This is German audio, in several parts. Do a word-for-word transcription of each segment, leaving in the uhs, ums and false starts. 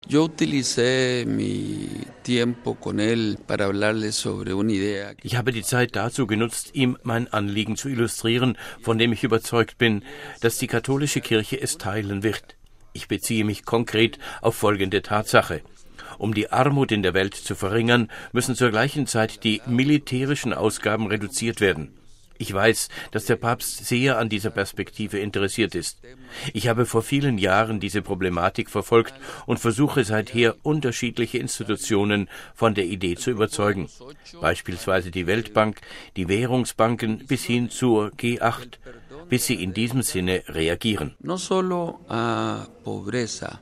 Yo utilicé mi tiempo con él para hablarle sobre una idea. Ich habe die Zeit dazu genutzt, ihm mein Anliegen zu illustrieren, von dem ich überzeugt bin, dass die katholische Kirche es teilen wird. Ich beziehe mich konkret auf folgende Tatsache. Um die Armut in der Welt zu verringern, müssen zur gleichen Zeit die militärischen Ausgaben reduziert werden. Ich weiß, dass der Papst sehr an dieser Perspektive interessiert ist. Ich habe vor vielen Jahren diese Problematik verfolgt und versuche seither unterschiedliche Institutionen von der Idee zu überzeugen. Beispielsweise die Weltbank, die Währungsbanken bis hin zur G acht, bis sie in diesem Sinne reagieren. No solo a pobreza.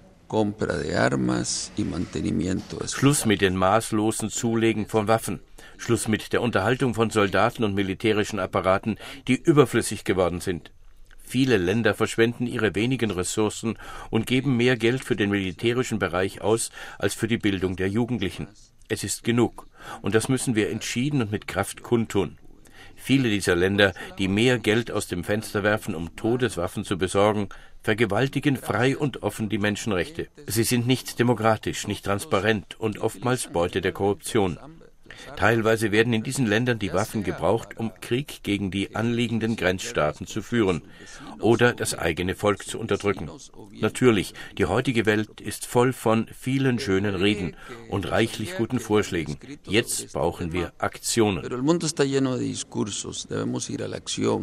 Schluss mit den maßlosen Zulegen von Waffen. Schluss mit der Unterhaltung von Soldaten und militärischen Apparaten, die überflüssig geworden sind. Viele Länder verschwenden ihre wenigen Ressourcen und geben mehr Geld für den militärischen Bereich aus als für die Bildung der Jugendlichen. Es ist genug. Und das müssen wir entschieden und mit Kraft kundtun. Viele dieser Länder, die mehr Geld aus dem Fenster werfen, um Todeswaffen zu besorgen, vergewaltigen frei und offen die Menschenrechte. Sie sind nicht demokratisch, nicht transparent und oftmals Beute der Korruption. Teilweise werden in diesen Ländern die Waffen gebraucht, um Krieg gegen die anliegenden Grenzstaaten zu führen oder das eigene Volk zu unterdrücken. Natürlich, die heutige Welt ist voll von vielen schönen Reden und reichlich guten Vorschlägen. Jetzt brauchen wir Aktionen.